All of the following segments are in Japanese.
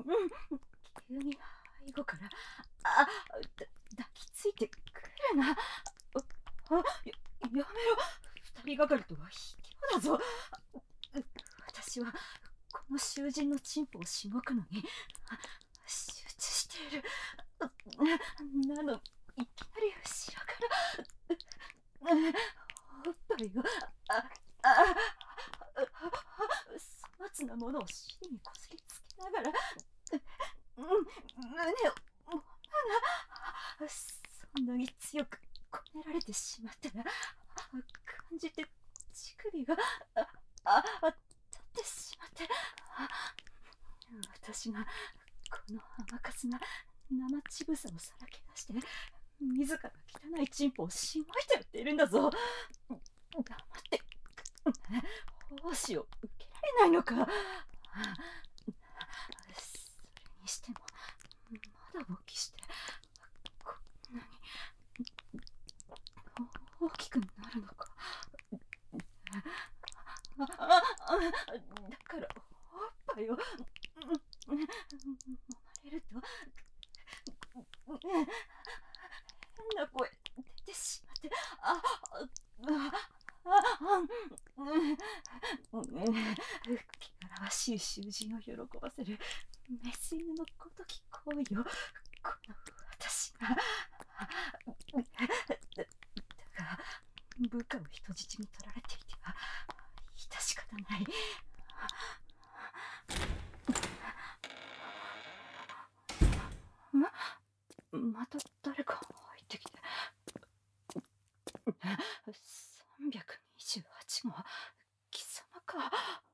急に背後から抱きついてくるな。やめろ。二人がかりとは卑怯だぞ。私はこの囚人のチンポをしごくのに集中している。なのいきなり後ろからおっぱいを粗末なものを尻にこすりつけながら胸をもむな。そんなに強くこねられてしまったら感じて乳首が立ってしまって、私がこの甘かすな生乳房をさらけ出して自ら汚いチンポをしごいてやっているんだぞ。黙って奉仕を受けられないのか。それにしてもまだ勃起してこんなに大きくなるのか。だからおっぱいを揉まれると変な声出てしまって、汚らわしい囚人を喜ばせるメス犬のごとき行為をこの私が。だが部下を人質に取られていては致し方ない。また誰か入ってきて。328号貴様か。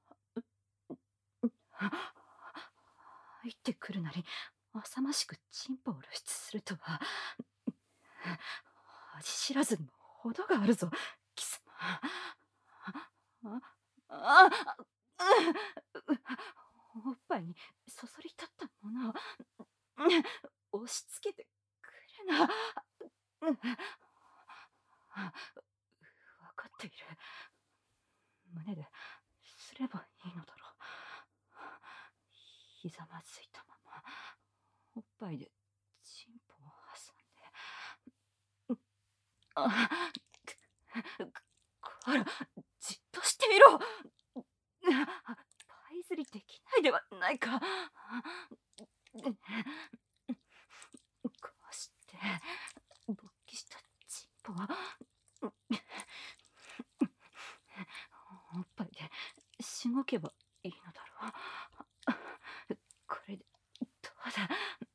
入ってくるなり浅ましくチンポを露出するとは恥知らずにも程があるぞ貴様。おっぱいにそそり立ったものを押し付けてくるな。分かっている。胸ですればいいのだろう。ひざまずいたままおっぱいでチンポを挟んで、こらじっとしていろ。パイ釣りできないではないか。こうして勃起したチンポはおっぱいでしごけばいいのだろう。これでどうだ。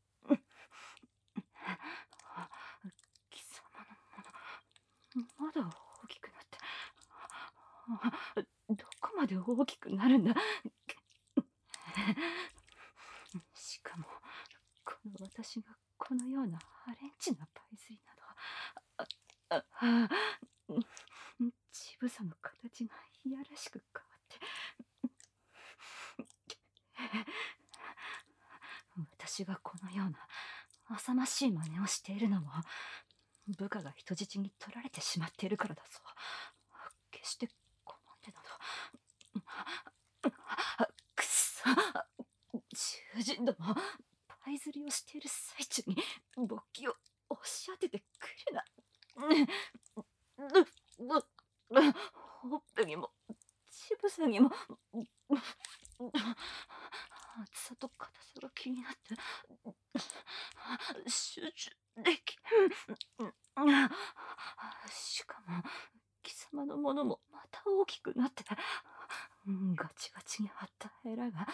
貴様のものまだ大きくなって、どこまで大きくなるんだ。しかもこの私がこのようなハレンチなパイ釣りなど、乳房の形がいやらしく変わって、私がこのような浅ましい真似をしているのも部下が人質に取られてしまっているからだぞ。決して好んでなど。くそ、囚人ども、パイ釣りをしている最中に勃起を押し当ててくるな。ほっぺにも乳房にも厚さと硬さが気になって集中できん。しかも貴様のものもまた大きくなってガチガチに張ったヘラが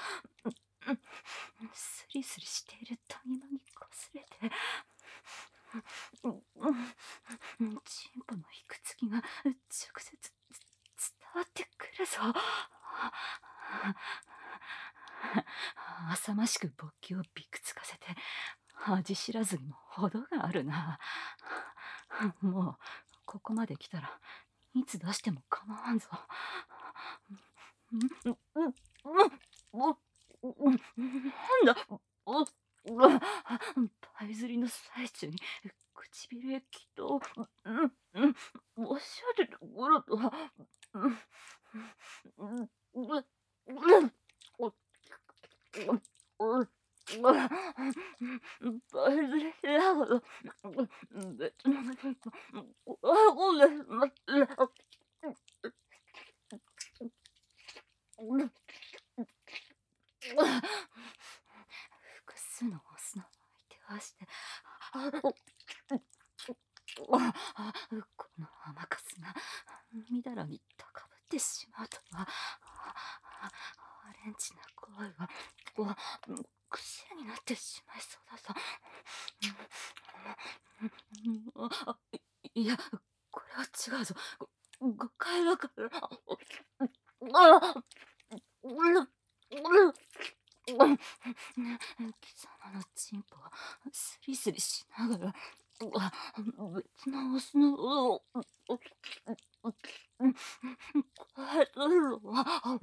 スリスリしている谷間にこすれて、チンポのいくつきが直接伝わってくるぞ。浅ましく勃起をびくつかせて恥知らずにも程があるな。もうここまで来たらいつ出しても構わんぞ。なんだ。パイ釣りの最中に唇へきっとおっしゃるところとはバイブしながら、別の人と、運んでしまって、 複数のオスの相手をして、この甘かすがみだらに高ぶってしまうとは、アレンチな声が癖になってしまいそうだぞ。いや、これは違うぞ。誤解だから。貴様のチンポをスリスリしながら、別のオスの加えとるのは、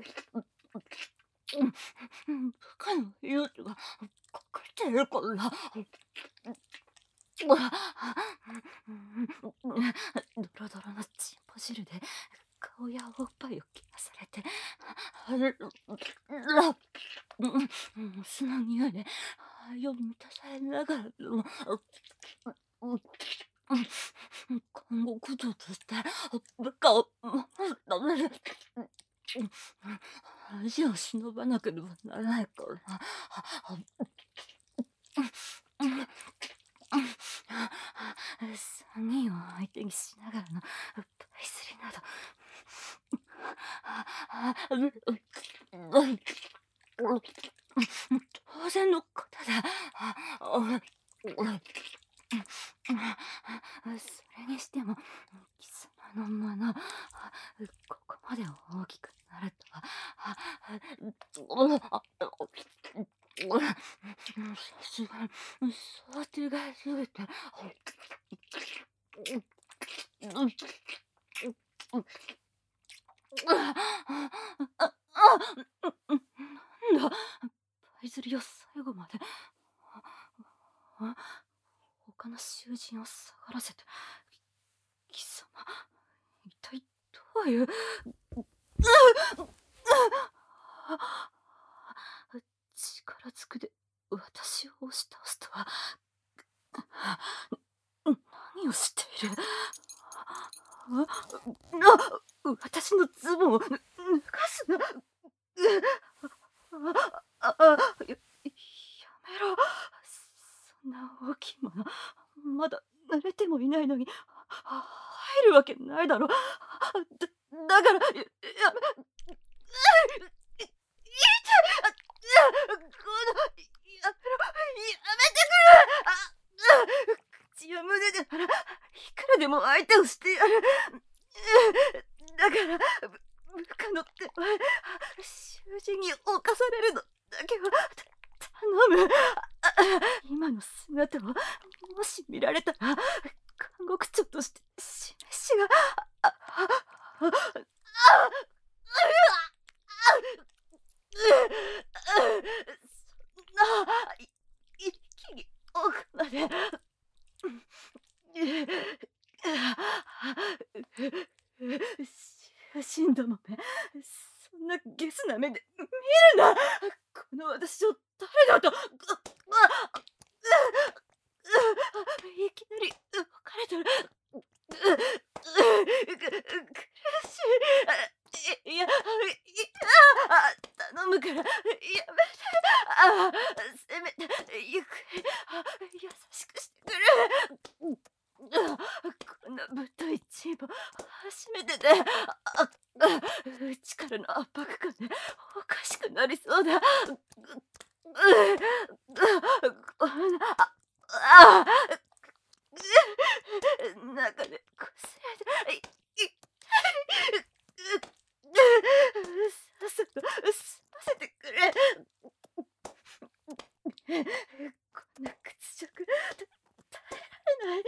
部下の命がかかっているからだ。ドロドロのチンポ汁で顔やおっぱいを切らされて、酢の匂いで肺を満たされながらの看護苦情として部下を守るためで恥を忍ばなければならないからな。3人を相手にしながらのパイスリなど、当然のことだ。それにしても貴様のもの、ここまで大きくなるとは。さすがに想定がずれて、なんだ、パイズリを最後まで他の囚人を下がらせて、貴様一体どういう力ずくで私を押し倒すとは。何をしている。私のズボンを脱がすな。やめろ。そんな大きいもの、まだ濡れてもいないのに入るわけないだろ。だからやめてくれ。口や胸でならいくらでも相手をしてやる。だから部下の手前、囚人に侵されるのだけは頼む。今の姿をもし見られたら、看護長として示しが。そんな一気に奥まで。囚人どもめ、そんなゲスな目で見るな。この私を誰だと。いきなり動かれたら苦しい。いや、頼むからやめて。せめてゆっくり優しくしてくれ。こんなぶっといチンポ初めてで、内からの圧迫感でおかしくなりそうだ。中でこすれてさっさと済ませてくれ。こんな屈辱耐えられない。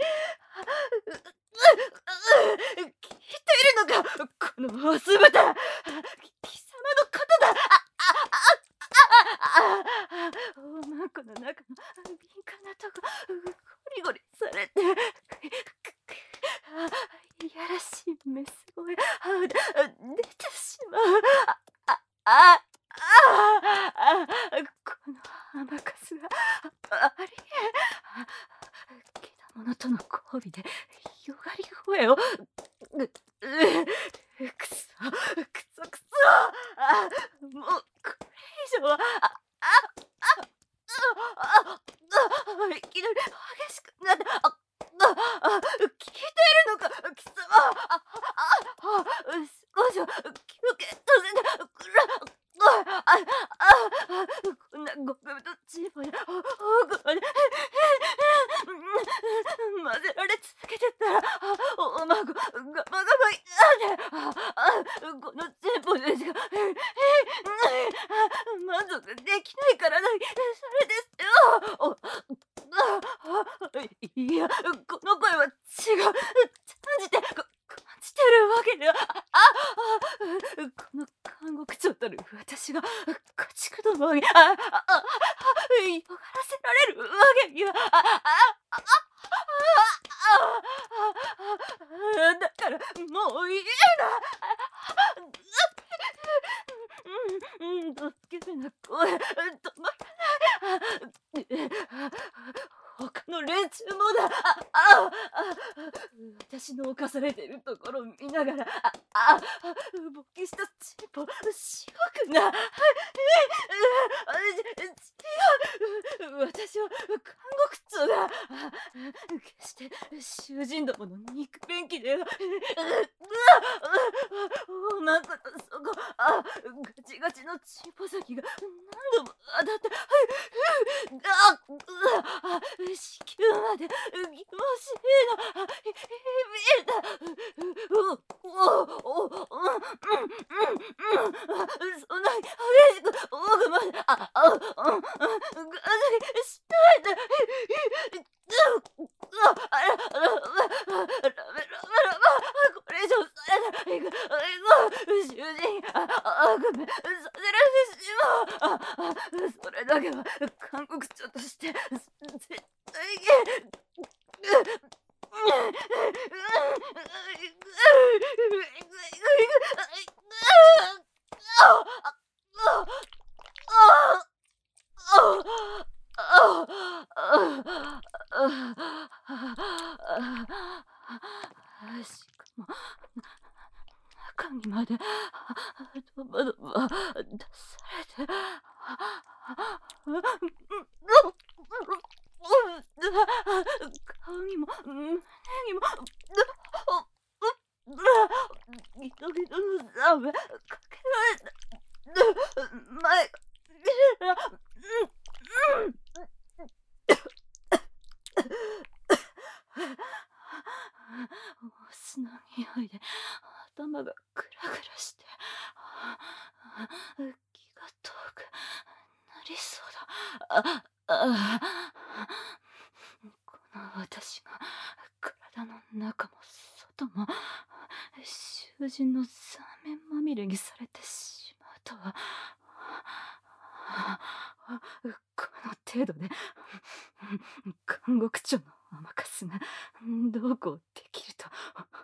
聞いているのか、このオス豚。貴様のことだ。おまんこの中の敏感なとこゴリゴリされて、いやらしいメス声出てしまう。この甘かすがありえ。 帯でよがり声をくそもうこれ以上はいきなり激しくなって聞いているのか貴様少しは休憩させてくれこんなゴムとチーポで奥まで混ぜられ続けてたらおまごガバガバこのチーポでしか満足できないからだそれですよいやこの声は違う感じてるわけではこの監獄長たる私が家畜どもによがらせられるわけにはだからもういいな助けな声止まらない他の連中もだ私の犯されているところを見ながら勃起したチンポしごくな違う私は監獄長だ決して囚人どもの肉便器ではおまことそこガチガチのチンポ先が何度も当たって子宮まで気持ちいいの見えたそんなに激しく奥までしないでこれ以上されたら囚人ごめんさせられてしまうそれだけは監獄長として絶対にしかも中にまでドバドバ出されて顔にも胸にもギトギトのザメかけられた前が見えらお酢の匂いで頭がクラクラして気が遠くなりそうだこの私が体の中も外も囚人のザメまみれにされてしまうとはこの程度で監獄長の甘かすがどうこうできると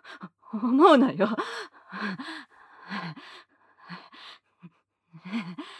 思うなよ